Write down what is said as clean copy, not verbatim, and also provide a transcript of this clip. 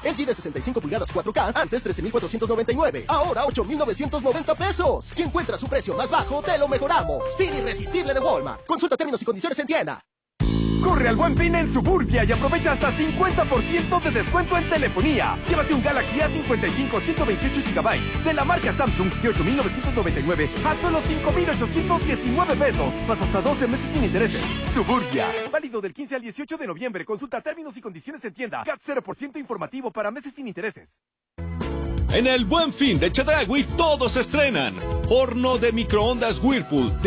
LG de 65 pulgadas 4K, antes 13,499. Ahora 8,990 pesos. Si encuentra su precio más bajo, te lo mejoramos. Fin irresistible de Walmart. Consulta términos y condiciones en tienda. Corre al Buen Fin en Suburbia y aprovecha hasta 50% de descuento en telefonía. Llévate un Galaxy A55 128 GB de la marca Samsung de 8,999 a solo 5,819 pesos, más hasta 12 meses sin intereses. Suburbia. Válido del 15 al 18 de noviembre. Consulta términos y condiciones en tienda. CAT 0% informativo para meses sin intereses. En el Buen Fin de Chedraui todos estrenan. Horno de microondas Whirlpool